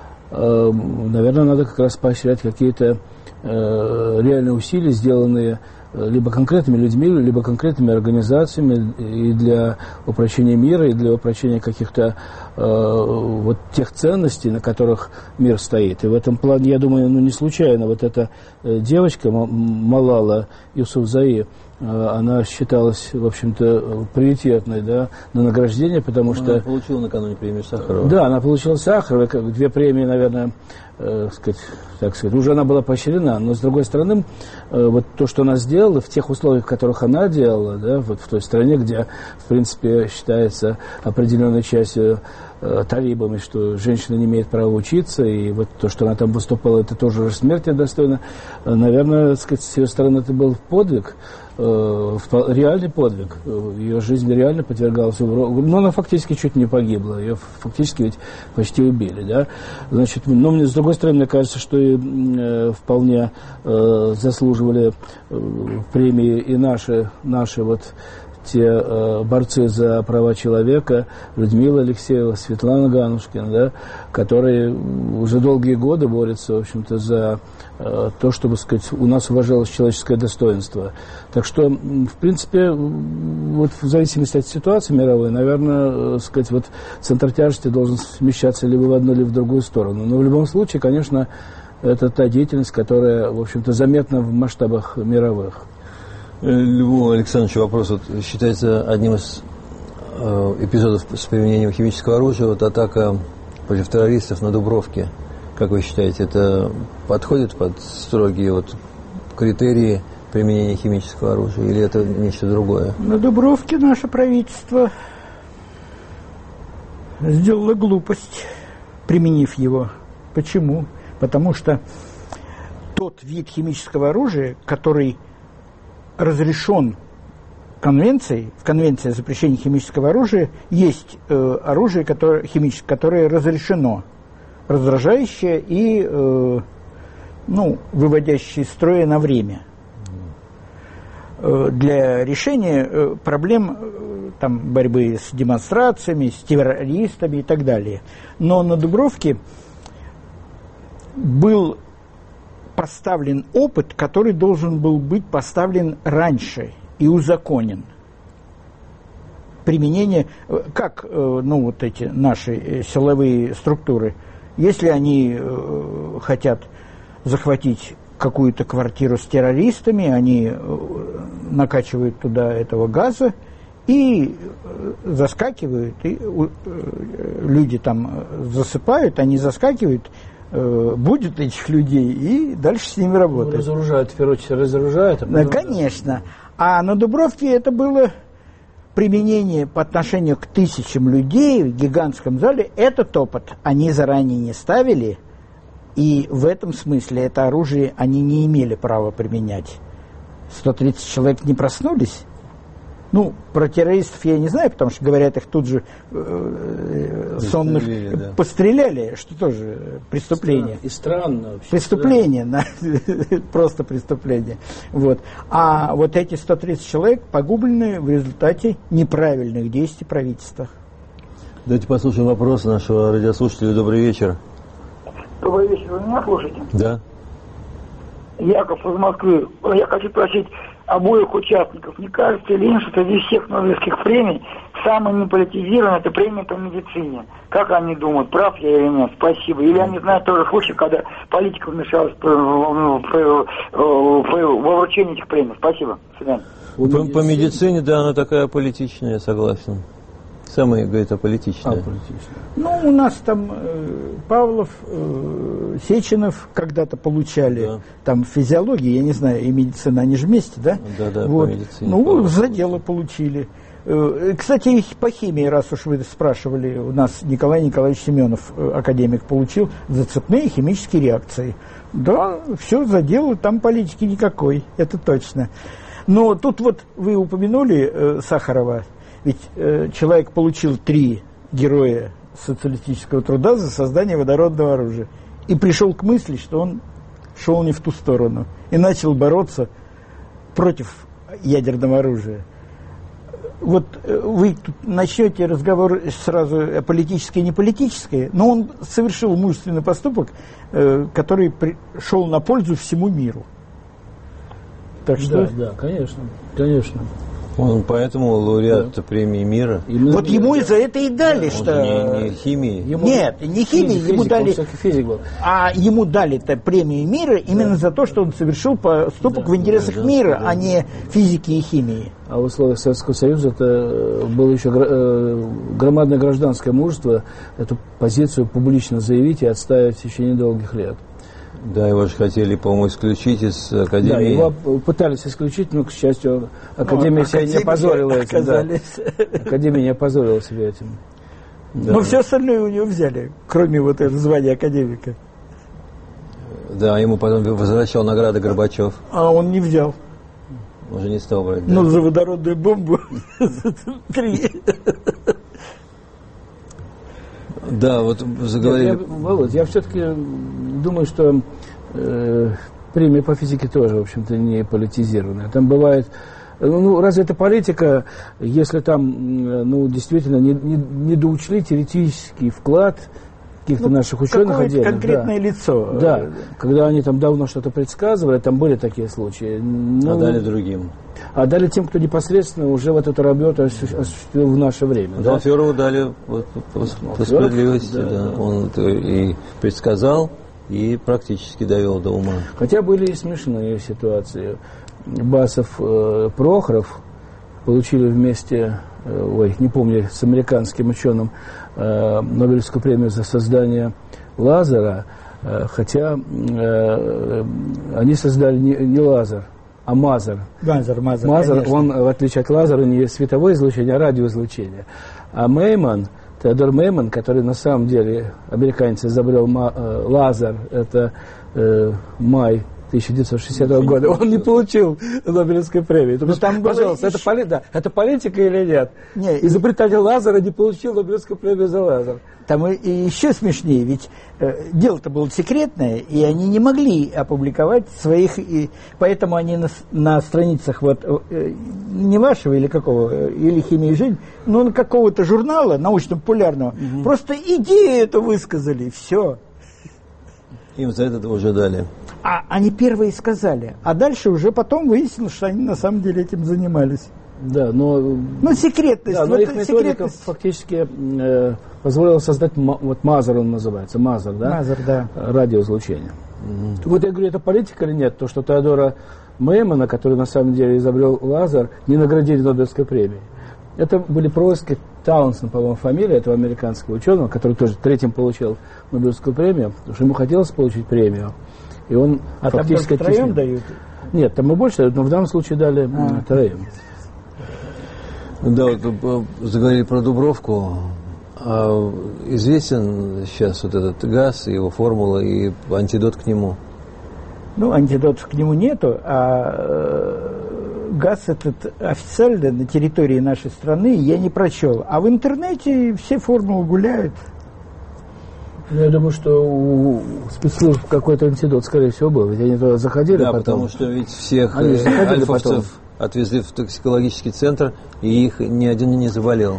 D: наверное, надо как раз поощрять какие-то реальные усилия, сделанные либо конкретными людьми, либо конкретными организациями и для упрочения мира, и для упрочения каких-то э, вот тех ценностей, на которых мир стоит. И в этом плане, я думаю, ну не случайно вот эта девочка Малала Юсуфзаи, она считалась, в общем-то, приоритетной, да, на награждение, потому что...
B: Она получила накануне премию Сахарова.
D: Да, она получила Сахарова, как две премии, наверное, э, сказать, так сказать, уже она была поощрена, но, с другой стороны, э, вот то, что она сделала, в тех условиях, в которых она делала, да, вот в той стране, где, в принципе, считается определенной частью э, талибами, что женщина не имеет права учиться, и вот то, что она там выступала, это тоже смерти достойно, э, наверное, так сказать, с ее стороны это был подвиг, реальный подвиг. Ее жизнь реально подвергалась угрозе. Но она фактически чуть не погибла. Ее фактически ведь почти убили. Да? Значит, но мне, с другой стороны, мне кажется, что и, э, вполне э, заслуживали э, премии и наши, наши вот те э, борцы за права человека, Людмила Алексеева, Светлана Ганушкина, да, которые уже долгие годы борются, в общем-то, за э, то, чтобы, сказать, у нас уважалось человеческое достоинство. Так что, в принципе, вот в зависимости от ситуации мировой, наверное, э, сказать, вот центр тяжести должен смещаться либо в одну, либо в другую сторону. Но в любом случае, конечно, это та деятельность, которая, в общем-то, заметна в масштабах мировых.
B: Льву Александровичу вопрос. Вот, считается одним из э, эпизодов с применением химического оружия вот атака против террористов на Дубровке. Как вы считаете, это подходит под строгие вот критерии применения химического оружия или это нечто другое?
C: На Дубровке наше правительство сделало глупость, применив его. Почему? Потому что тот вид химического оружия, который разрешен конвенцией, в Конвенции о запрещении химического оружия есть э, оружие, которое, химическое, которое разрешено, раздражающее и э, ну, выводящее из строя на время. Э, для решения э, проблем э, там, борьбы с демонстрациями, с террористами и так далее. Но на Дубровке был поставлен опыт, который должен был быть поставлен раньше и узаконен. Применение, как ну, вот эти наши силовые структуры, если они э, хотят захватить какую-то квартиру с террористами, они накачивают туда этого газа и заскакивают, и э, люди там засыпают, они заскакивают, будет этих людей и дальше с ними работать.
D: Ну, разоружают, в первую очередь, разоружают. А
C: да, конечно. А на Дубровке это было применение по отношению к тысячам людей в гигантском зале. Этот опыт они заранее не ставили, и в этом смысле это оружие они не имели права применять. сто тридцать человек не проснулись. Ну, про террористов я не знаю, потому что, говорят, их тут же э, сонных да. постреляли, что тоже преступление.
D: И странно вообще.
C: Преступление, да. Просто преступление. Вот. А вот эти сто тридцать человек погублены в результате неправильных действий правительства.
B: Давайте послушаем вопрос нашего радиослушателя. Добрый вечер.
G: Добрый вечер. Вы меня слушаете?
B: Да.
G: Яков из Москвы. Я хочу спросить обоих участников. Не кажется ли им, что среди всех Нобелевских премий самая неполитизированная это премия по медицине? Как они думают, прав я или нет? Спасибо. Или они знают тоже случай, когда политика вмешалась во вручение этих премий? Спасибо. До свидания.
B: По, по медицине, да, она такая политичная, согласен. Самая, говорит, аполитичная.
C: Аполитичная. Ну, у нас там э, Павлов, э, Сеченов когда-то получали, да. Там физиология, я не знаю, и медицина, они же вместе, да?
B: Да, да,
C: вот.
B: по медицине.
C: Ну, Павлов за дело получили. Э, кстати, по химии, раз уж вы спрашивали, у нас Николай Николаевич Семенов, э, академик, получил за цепные химические реакции. Да, все за дело, там политики никакой, это точно. Но тут вот вы упомянули э, Сахарова, ведь э, человек получил три героя социалистического труда за создание водородного оружия и пришел к мысли, что он шел не в ту сторону и начал бороться против ядерного оружия. Вот вы тут начнете разговор сразу о политическое и неполитическое, но он совершил мужественный поступок, э, который при, шел на пользу всему миру. Так что...
D: Да, да, конечно, конечно.
B: Он поэтому лауреат да. премии мира.
C: Именно вот ему да. за это и дали, да, что...
B: Не, не химии.
C: Ему... Нет, не химии, физик, ему дали... Физик был. А ему дали-то премию мира именно да. за то, что он совершил поступок да. в интересах да, мира, да. а не физики и химии.
D: А в условиях Советского Союза это было еще громадное гражданское мужество эту позицию публично заявить и отстаивать в течение долгих лет.
B: Да, его же хотели, по-моему, исключить из Академии. Да,
D: его пытались исключить, но, к счастью, Академия себя не опозорила этим. Да. Академия не опозорила себя этим.
C: Да. Но все остальное у него взяли, кроме вот этого звания академика.
B: Да, ему потом возвращал награды Горбачев.
C: А он не взял.
B: Уже не стал брать. Да.
C: Ну, за водородную бомбу три.
B: Да, вот заговорили...
D: Я, Володь, я все-таки думаю, что э, премия по физике тоже, в общем-то, не политизированная. Там бывает... Ну, разве это политика, если там, ну, действительно, не, не, не доучли теоретический вклад каких-то ну, наших ученых отдельных.
C: Конкретное
D: да.
C: лицо.
D: Да, когда они там давно что-то предсказывали, там были такие случаи. Ну,
B: а дали другим.
D: А дали тем, кто непосредственно уже вот эту работу осуществил в наше время.
B: Да, да? Фёрову дали вот, по, по, по справедливости. Да, да. Он это и предсказал, и практически довел до ума.
D: Хотя были и смешные ситуации. Басов, э, Прохоров получили вместе, э, ой, не помню, с американским ученым э, Нобелевскую премию за создание лазера, э, хотя э, они создали не, не лазер, а мазер.
C: Мазер, мазер,
D: мазер он, в отличие от лазера, не световое излучение, а радиоизлучение. А Мейман, Теодор Мейман, который на самом деле американец изобрел ма, э, лазер, это э, май тысяча девятьсот шестидесятого года, он не получил Нобелевской премии. Но там, пожалуйста, это, поли... да, это политика или нет?
C: Не,
D: изобретатель лазера не получил Нобелевскую премию за лазер.
C: Там и, и еще смешнее, ведь э, дело-то было секретное, и они не могли опубликовать своих, и, поэтому они на, на страницах вот, э, не вашего или какого, э, или «Химия и жизнь», но на какого-то журнала научно-популярного, угу. просто идею эту высказали, все.
B: Им за это уже дали.
C: А они первые сказали, а дальше уже потом выяснилось, что они на самом деле этим занимались.
D: Да, но...
C: Ну, секретность.
D: Да, но
C: вот
D: их методика
C: секретность.
D: фактически э, позволила создать, вот мазер он называется, мазер, да?
C: Мазер, да.
D: Радиоизлучение. Mm-hmm. Вот я говорю, это политика или нет? То, что Теодора Меймана, который на самом деле изобрел лазер, не наградили Нобелевской премией. Это были происки Таунсен, по-моему, фамилия этого американского ученого, который тоже третьим получил Нобелевскую премию, потому что ему хотелось получить премию. И он
C: а
D: фактически...
C: А там троем дают?
D: Нет, там и больше дают, но в данном случае дали а. троем.
B: Да, вот заговорили про Дубровку. А известен сейчас вот этот газ, его формула и антидот к нему?
C: Ну, антидотов к нему нету, а э, газ этот официально на территории нашей страны я не прочел. А в интернете все формулы гуляют.
D: Я думаю, что у спецслужб какой-то антидот, скорее всего, был. Ведь они туда заходили
B: да,
D: потом.
B: потому что ведь всех альфовцев отвезли в токсикологический центр, и их ни один не заболел.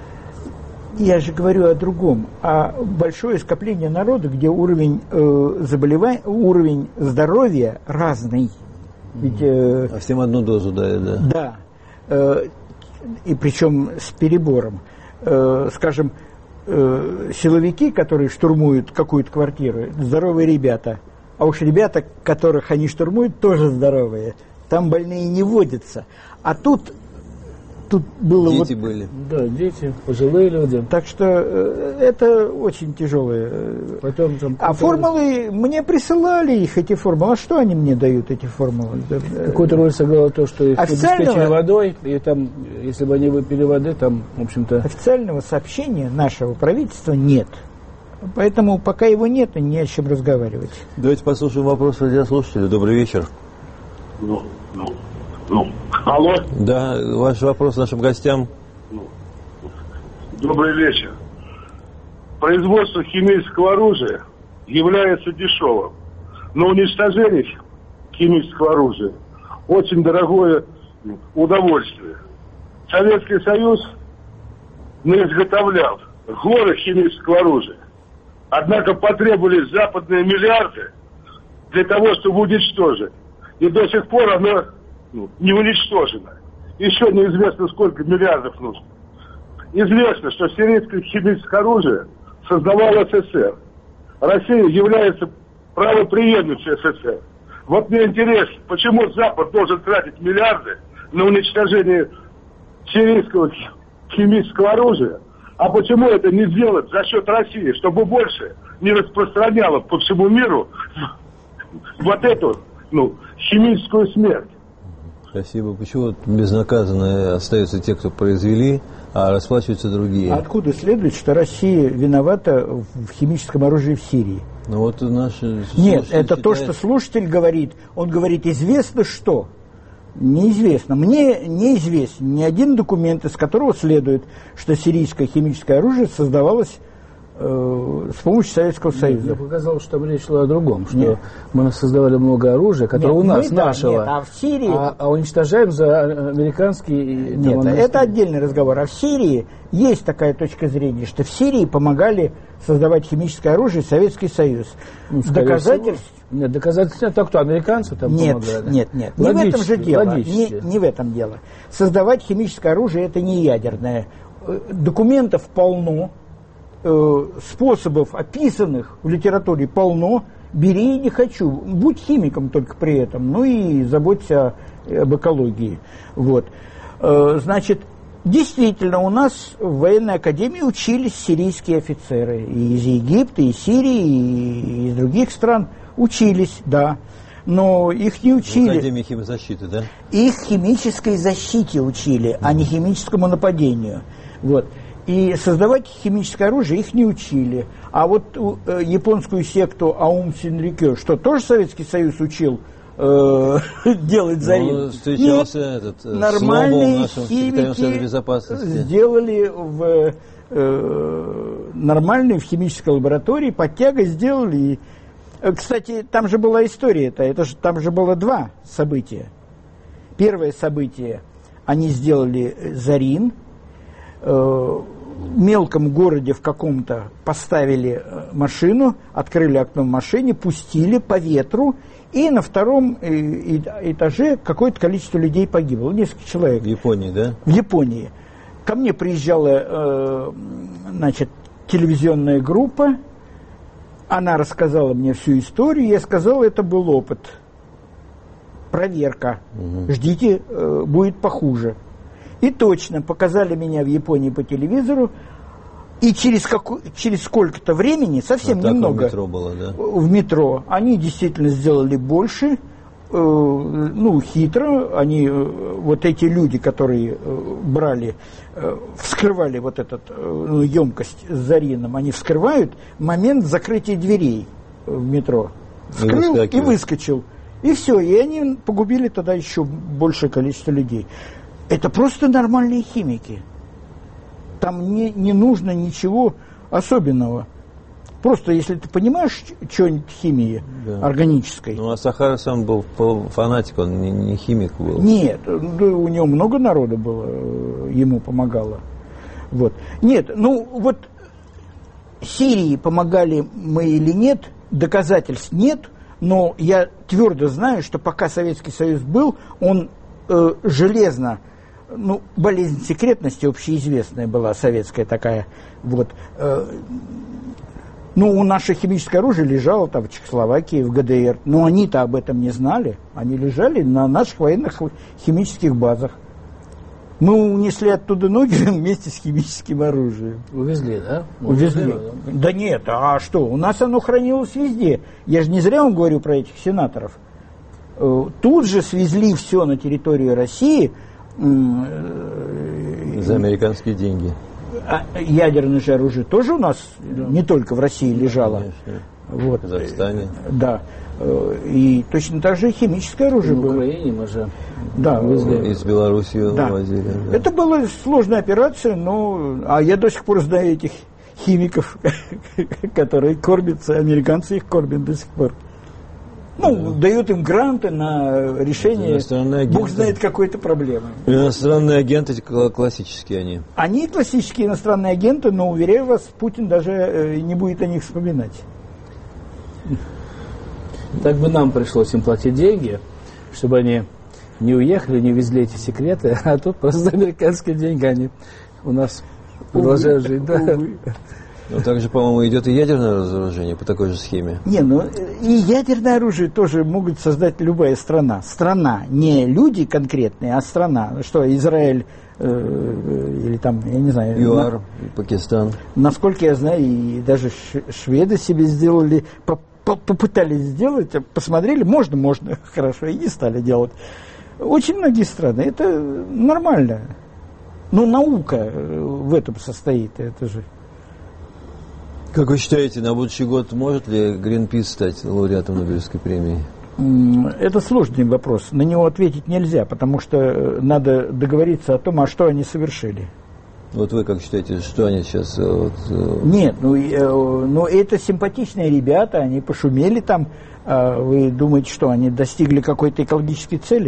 C: Я же говорю о другом, о большое скопление народа, где уровень э, заболевания, уровень здоровья разный. Ведь, э,
B: а всем одну дозу дают, да?
C: Да. Э, и причем с перебором. Э, скажем, э, силовики, которые штурмуют какую-то квартиру, здоровые ребята. А уж ребята, которых они штурмуют, тоже здоровые. Там больные не водятся. А тут, тут было...
B: Дети
C: вот,
B: были.
D: Да, дети, пожилые люди.
C: Так что э, это очень тяжелое.
D: Потом, там,
C: а формулы, мне присылали их, эти формулы. А что они мне дают, эти формулы?
D: Какую-то роль сыграло то, что их
C: официального...
D: обеспечили водой, и там, если бы они выпили воды, там, в общем-то...
C: Официального сообщения нашего правительства нет. Поэтому пока его нет, не о чем разговаривать.
B: Давайте послушаем вопрос радиослушателя. Добрый вечер.
H: Ну, ну, Ну, алло.
B: Да, ваш вопрос нашим гостям.
H: Добрый вечер. Производство химического оружия является дешевым, но уничтожение химического оружия очень дорогое удовольствие. Советский Союз изготовлял горы химического оружия, однако потребовались западные миллиарды для того, чтобы уничтожить. И до сих пор оно ну, не уничтожено. Еще неизвестно, сколько миллиардов нужно. Известно, что сирийское химическое оружие создавал СССР. Россия является правопреемницей СССР. Вот мне интересно, почему Запад должен тратить миллиарды на уничтожение сирийского химического оружия, а почему это не сделать за счет России, чтобы больше не распространяло по всему миру вот эту ну, химическую смерть.
B: Спасибо. Почему безнаказанно остаются те, кто произвели, а расплачиваются другие?
C: Откуда следует, что Россия виновата в химическом оружии в Сирии?
B: Ну вот наши
C: Нет, это
B: считают...
C: то, что слушатель говорит. Он говорит, известно что? Неизвестно. Мне неизвестен ни один документ, из которого следует, что сирийское химическое оружие создавалось э, с помощью Советского Союза.
D: Мне показалось, что там речь шла о другом, что
C: нет.
D: мы создавали много оружия, которое
C: нет,
D: у нас,
C: мы, да,
D: нашего,
C: нет, а, в Сирии...
D: а, а уничтожаем за американские...
C: Нет, там, это отдельный разговор. А в Сирии есть такая точка зрения, что в Сирии помогали создавать химическое оружие Советский Союз.
D: Ну,
C: доказательств...
D: Нет, доказательств нет. Так кто, американцы там
C: нет,
D: помогали?
C: Нет, нет, не в этом же дело. Не, не в этом дело. Создавать химическое оружие – это не ядерное. Документов полно, э, способов, описанных в литературе, полно. Бери и не хочу. Будь химиком только при этом. Ну и заботься об экологии. Вот. Э, значит, действительно, у нас в военной академии учились сирийские офицеры. И из Египта, и из Сирии, и из других стран. Учились, да, но их не учили.
B: В Академии химзащиты, да?
C: Их химической защите учили, mm-hmm. а не химическому нападению. Вот. И создавать химическое оружие их не учили. А вот э, японскую секту Аум Синрикё, что тоже Советский Союз учил э, делать зарин?
B: Ну, встречался
C: Нет,
B: этот
C: нормальные
B: химики безопасности.
C: Сделали в э, нормальной в химической лаборатории, под тягой сделали и... Кстати, там же была история-то, это же, там же было два события. Первое событие, они сделали зарин, э, в мелком городе в каком-то поставили машину, открыли окно в машине, пустили по ветру, и на втором этаже какое-то количество людей погибло, несколько человек.
B: В Японии, да?
C: В Японии. Ко мне приезжала, э, значит, телевизионная группа. Она рассказала мне всю историю, я сказал, это был опыт, проверка, угу. Ждите, э, будет похуже. И точно, показали меня в Японии по телевизору, и через, каку, через сколько-то времени, совсем
B: Атака
C: немного,
B: в метро было, да?
C: В метро, они действительно сделали больше, э, ну, хитро, они, э, вот эти люди, которые э, брали, э, вскрывали вот эту э, емкость с зарином, они вскрывают момент закрытия дверей в метро. Вскрыл и, и выскочил. И все, и они погубили тогда еще большее количество людей. Это просто нормальные химики. Там не, не нужно ничего особенного. Просто если ты понимаешь что-нибудь химии, да, органической.
B: Ну, а Сахара сам был фанатик, он не, не химик был.
C: Нет, да, у него много народу было, ему помогало. Вот. Нет, ну вот Сирии помогали мы или нет, доказательств нет, но я твердо знаю, что пока Советский Союз был, он э, железно, ну, болезнь секретности общеизвестная была, советская такая, вот, э, ну, у наших химическое оружие лежало там в Чехословакии, в ГДР, но они-то об этом не знали, они лежали на наших военных химических базах. Мы унесли оттуда ноги вместе с химическим оружием.
D: Увезли, да?
C: Увезли. Да? Да нет, а что? У нас оно хранилось везде. Я же не зря вам говорю про этих сенаторов. Тут же свезли все на территорию России.
B: За американские деньги.
C: А ядерное же оружие тоже у нас, да, не только в России лежало. Вот.
B: В Казахстане.
C: Да. И точно так же и химическое оружие
D: в
C: было.
D: В Украине мы же
C: да.
B: Из Беларуси
C: да.
B: возили. Да.
C: Это была сложная операция, но... А я до сих пор знаю этих химиков, которые кормятся, американцы их кормят до сих пор. Ну, да. Дают им гранты на решение, бог знает, какой-то проблемы.
B: Иностранные агенты классические они.
C: Они классические иностранные агенты, но, уверяю вас, Путин даже не будет о них вспоминать.
D: Так бы нам пришлось им платить деньги, чтобы они не уехали, не увезли эти секреты, а тут просто за американские деньги они у нас продолжают жить. Да.
B: Но также, по-моему, идет и ядерное разоружение по такой же схеме.
C: Не, ну и ядерное оружие тоже могут создать любая страна. Страна, не люди конкретные, а страна. Что, Израиль э, или там, я не знаю...
B: ЮАР,
C: на,
B: Пакистан.
C: Насколько я знаю, и даже шведы себе сделали... попытались сделать, посмотрели, можно, можно, хорошо, и не стали делать. Очень многие страны, это нормально. Но наука в этом состоит, это же.
B: Как вы считаете, на будущий год может ли Гринпис стать лауреатом Нобелевской премии?
C: Это сложный вопрос, на него ответить нельзя, потому что надо договориться о том, а что они совершили.
B: Вот вы как считаете, что они сейчас... Вот,
C: Нет, ну, ну это симпатичные ребята, они пошумели там. Вы думаете, что они достигли какой-то экологической цели?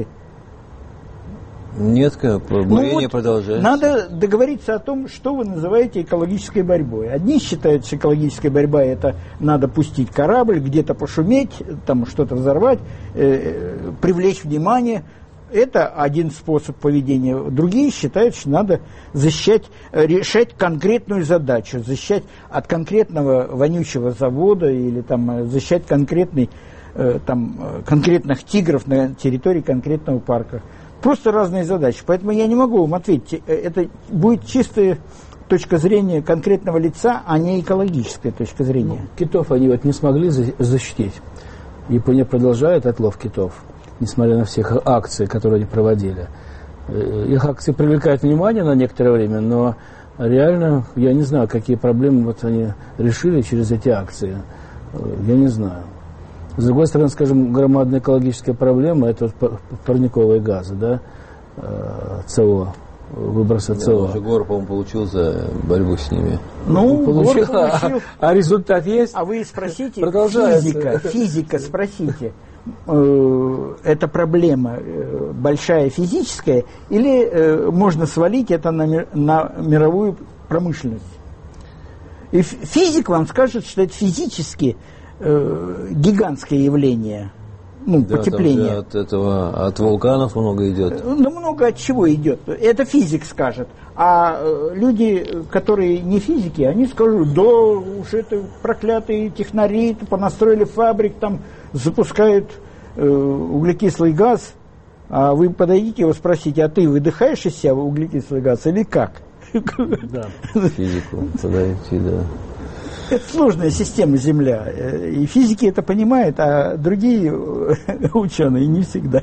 B: Нет, бурение ну вот продолжается.
C: Надо договориться о том, что вы называете экологической борьбой. Одни считают, что экологическая борьба — это надо пустить корабль, где-то пошуметь, там что-то взорвать, э, привлечь внимание. Это один способ поведения. Другие считают, что надо защищать, решать конкретную задачу, защищать от конкретного вонючего завода или там, защищать конкретный, там, конкретных тигров на территории конкретного парка. Просто разные задачи. Поэтому я не могу вам ответить. Это будет чистая точка зрения конкретного лица, а не экологическая точка зрения.
D: Ну, китов они вот не смогли защитить. Япония продолжает отлов китов, несмотря на все акции, которые они проводили. Их акции привлекают внимание на некоторое время, но реально я не знаю, какие проблемы вот они решили через эти акции. Я не знаю. С другой стороны, скажем, громадная экологическая проблема — это вот парниковые газы, да, СО, выбросы СО.
B: Уже Гор, по-моему, получил за борьбу с ними.
C: Ну,
D: получил,
C: Гор получил.
D: А, а результат есть?
C: А вы спросите, физика, физика, спросите, э, это проблема э, большая физическая, или э, можно свалить это на, ми- на мировую промышленность? И физик вам скажет, что это физически э, гигантское явление, ну,
B: да,
C: потепление.
B: От этого, от вулканов много идет.
C: Ну, много от чего идет. Это физик скажет. А э, люди, которые не физики, они скажут: да уж это проклятые технари, понастроили фабрик, там запускают э, углекислый газ. А вы подойдите его, спросите: а ты выдыхаешь из себя углекислый газ или как?
B: Да, физику подойти, да.
C: Это сложная система Земля, и физики это понимают, а другие ученые не всегда.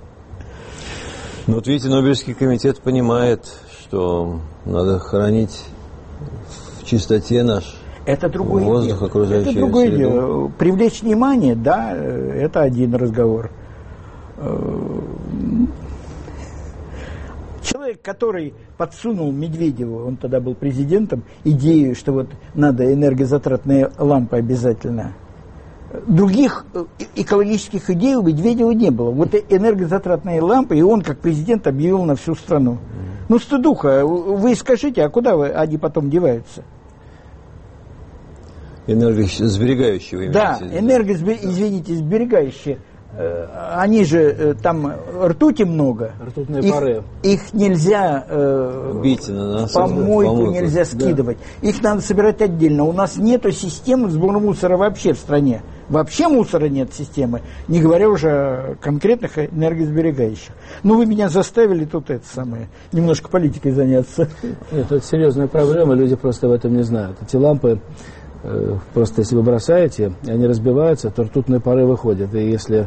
B: Ну вот видите, Нобелевский комитет понимает, что надо хранить в чистоте наш
C: это другое
B: воздух,
C: дело.
B: окружающую
C: Это другое
B: среду.
C: дело. Привлечь внимание, да, это один разговор. Человек, который подсунул Медведеву, он тогда был президентом, идею, что вот надо энергозатратные лампы обязательно. Других экологических идей у Медведева не было. Вот энергозатратные лампы, и он как президент объявил на всю страну. Ну, стыдуха, вы скажите, а куда вы, они потом деваются?
B: Энергосберегающие, вы
C: да, энергосберегающие, извините, сберегающие. Они же, там ртути много.
D: Ртутные
C: их,
D: пары.
C: Их нельзя э,
B: бить на нас,
C: помойку, помойку нельзя скидывать. Да. Их надо собирать отдельно. У нас нету системы сбора мусора вообще в стране. Вообще мусора нет системы, не говоря уже о конкретных энергосберегающих. Ну, вы меня заставили тут это самое, немножко политикой заняться.
D: Нет, это серьезная проблема, люди просто об этом не знают. Эти лампы, просто если вы бросаете, они разбиваются, то ртутные пары выходят. И если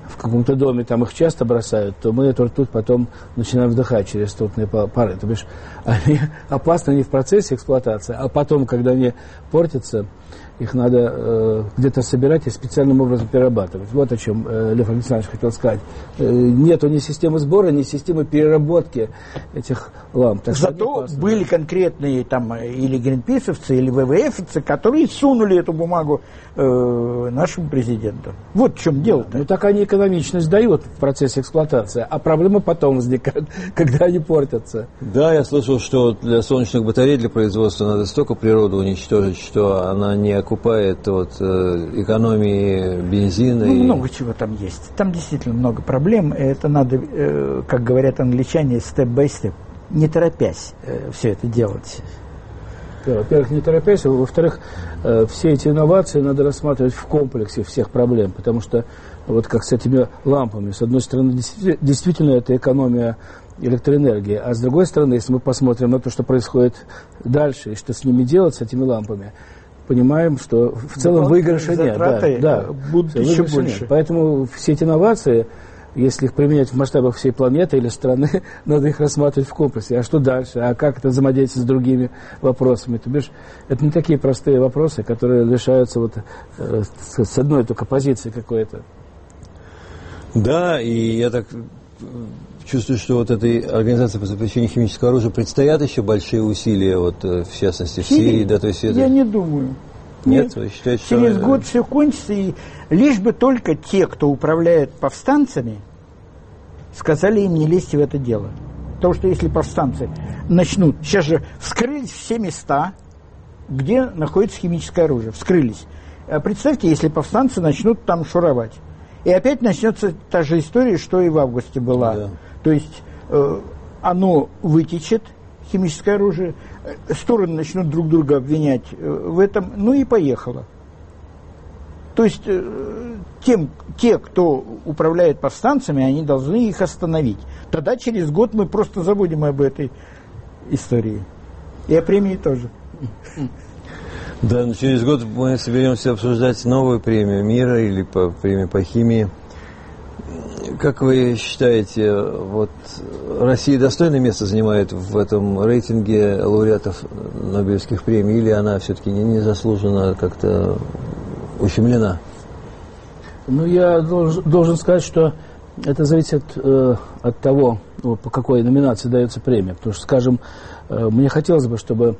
D: в каком-то доме там их часто бросают, то мы эту ртуть потом начинаем вдыхать через ртутные пары. То бишь, они опасны не в процессе эксплуатации, а потом, когда они портятся, их надо э, где-то собирать и специальным образом перерабатывать. Вот о чем э, Лев Александрович хотел сказать. Э, нету ни системы сбора, ни системы переработки этих ламп. Так
C: Зато были конкретные там или гринписовцы, или ВВФовцы, которые сунули эту бумагу э, нашему президенту. Вот в чем дело-то.
D: Ну так они экономичность дают в процессе эксплуатации, а проблема потом возникает, когда они портятся.
B: Да, я слышал, что для солнечных батарей, для производства надо столько природу уничтожить, что она не окупает вот, экономии бензина.
C: Ну,
B: и...
C: много чего там есть. Там действительно много проблем. Это надо, э, как говорят англичане, степ-бай-степ, не торопясь э, все это делать.
D: Во-первых, не торопясь, а во-вторых, э, все эти инновации надо рассматривать в комплексе всех проблем, потому что вот как с этими лампами, с одной стороны, действительно, действительно это экономия электроэнергии, а с другой стороны, если мы посмотрим на то, что происходит дальше, и что с ними делать, с этими лампами, понимаем, что в целом выигрыша нет. Да, да,
C: будут еще больше.
D: Нет. Поэтому все эти инновации, если их применять в масштабах всей планеты или страны, надо их рассматривать в комплексе. А что дальше? А как это взаимодействовать с другими вопросами? То бишь, это не такие простые вопросы, которые решаются вот, э, с одной только позиции какой-то.
B: Да, и я так чувствую, что вот этой организации по запрещению химического оружия предстоят еще большие усилия, вот, в частности, в Сирии. Да, то есть это...
C: Я не думаю.
B: Нет,
C: Нет.
B: Вы считаете, что...
C: Через год все кончится, и лишь бы только те, кто управляет повстанцами, сказали им не лезьте в это дело. Потому что если повстанцы начнут... Сейчас же вскрылись все места, где находится химическое оружие. Вскрылись. А представьте, если повстанцы начнут там шуровать. И опять начнется та же история, что и в августе была. Да. То есть э, оно вытечет, химическое оружие, стороны начнут друг друга обвинять э, в этом, ну и поехало. То есть э, тем, те, кто управляет повстанцами, они должны их остановить. Тогда через год мы просто забудем об этой истории. И о премии тоже.
B: Да, но через год мы соберемся обсуждать новую премию мира или по, премию по химии. Как вы считаете, вот Россия достойное место занимает в этом рейтинге лауреатов Нобелевских премий, или она все-таки незаслуженно как-то ущемлена?
D: Ну, я должен, должен сказать, что это зависит э, от того, по какой номинации дается премия. Потому что, скажем, э, мне хотелось бы, чтобы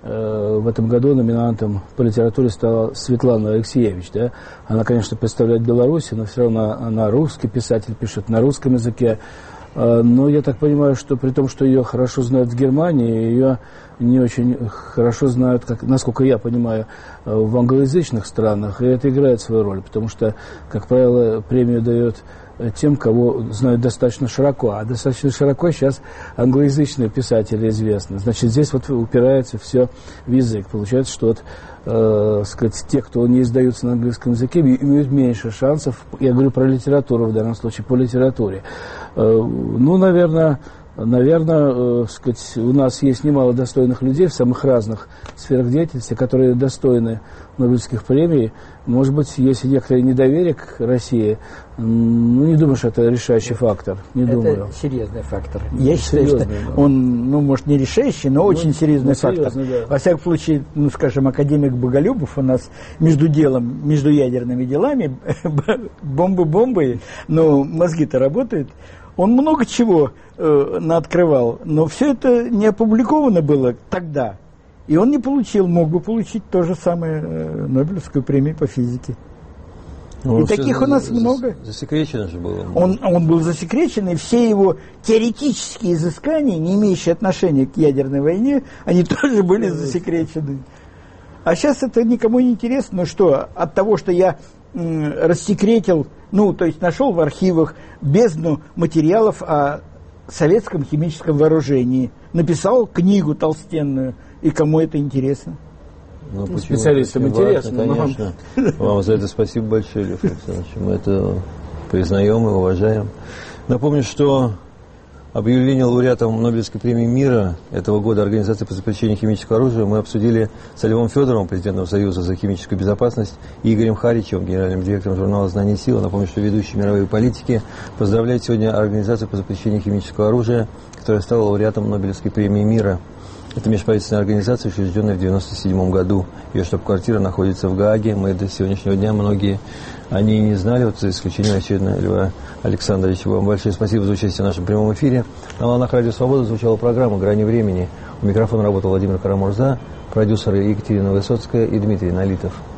D: в этом году номинантом по литературе стала Светлана Алексеевич. Да? Она, конечно, представляет Беларусь, но все равно она русский писатель, пишет на русском языке. Но я так понимаю, что при том, что ее хорошо знают в Германии, ее не очень хорошо знают, как, насколько я понимаю, в англоязычных странах. И это играет свою роль, потому что, как правило, премию дает тем, кого знают достаточно широко. А достаточно широко сейчас англоязычные писатели известны. Значит, здесь вот упирается все в язык. Получается, что вот, э, сказать, те, кто не издаются на английском языке, имеют меньше шансов. Я говорю про литературу в данном случае, по литературе. Э, ну, наверное... Наверное, э, сказать, у нас есть немало достойных людей в самых разных сферах деятельности, которые достойны Нобелевских премий. Может быть, есть некоторое недоверие к России. Ну, не думаю, что это решающий фактор. Не
C: это
D: думаю.
C: серьезный фактор. Я считаю, что да. он, ну, может, не решающий, но ну, очень серьезный ну, фактор. Серьезно, да. Во всяком случае, ну, скажем, академик Боголюбов у нас между делом, между ядерными делами, бомбы-бомбы, но мозги-то работают. Он много чего э, наоткрывал, но все это не опубликовано было тогда. И он не получил, мог бы получить то же самое э, Нобелевскую премию по физике. Ну, и таких у нас
B: за,
C: много.
B: Засекречено же было.
C: Он, он был засекречен, и все его теоретические изыскания, не имеющие отношения к ядерной войне, они тоже были засекречены. А сейчас это никому не интересно. Ну что, от того, что я м, рассекретил, ну, то есть нашел в архивах бездну материалов о советском химическом вооружении, написал книгу толстенную, и кому это интересно?
B: Ну,
D: специалистам интересно.
B: Конечно. Вам за это спасибо большое, Лев Александрович. Мы это признаем и уважаем. Напомню, что Объявление лауреатом Нобелевской премии мира этого года Организации по запрещению химического оружия мы обсудили с Львом Федоровым, президентом Союза за химическую безопасность, и Игорем Харичевым, генеральным директором журнала «Знание и сила». Напомню, что ведущие мировые политики поздравляют сегодня Организацию по запрещению химического оружия, которая стала лауреатом Нобелевской премии мира. Это межправительственная организация, учрежденная в девяносто седьмом году. Ее штаб-квартира находится в Гааге. Мы до сегодняшнего дня многие о ней не знали, вот за исключением, очевидно, Льва Александровича. Вам большое спасибо за участие в нашем прямом эфире. На волнах Радио Свобода звучала программа «Грани времени». У микрофона работал Владимир Карамурза, продюсеры Екатерина Высоцкая и Дмитрий Налитов.